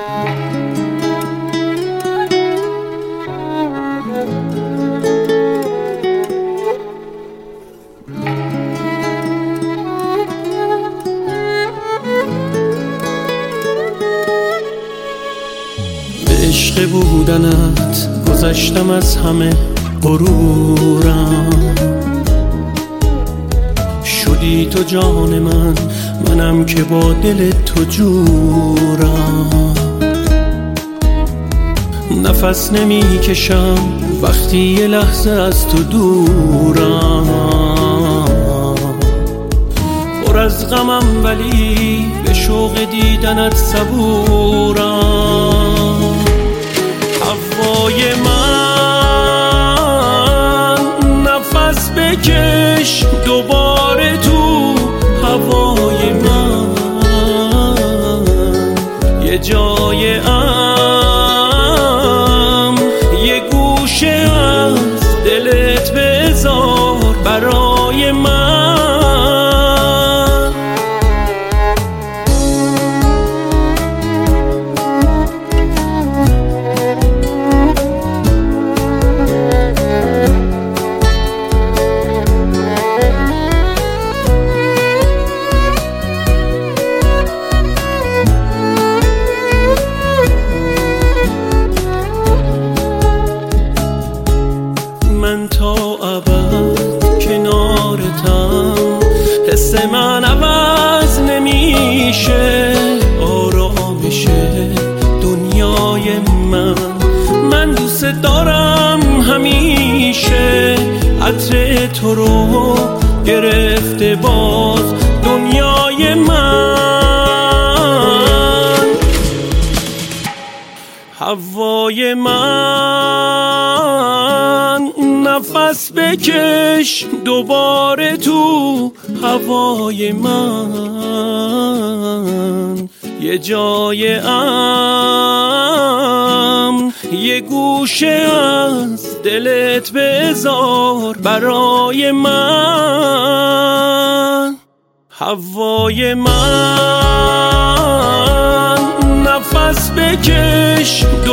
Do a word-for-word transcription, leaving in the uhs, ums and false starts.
عشق بودنت گذشتم از همه غرورم، شدی تو جان من، منم که با دل تو جورم. نفس نمی کشم وقتی یه لحظه از تو دورم، پر از غمم ولی به شوق دیدنت صبورم. هوای من نفس بکش دوباره تو هوای من، یه جای امن یه گوشه از دلت بذار برای من. من تا ابد کنارتم، حس من عوض نمیشه، آرامش دنیای من. من دوست دارم همیشه، عطر تو رو گرفته باز دنیای من. هوای من نفس بکش دوباره تو هوای من، یه جای امن یه گوشه از دلت بذار برای من. هوای من نفس بکش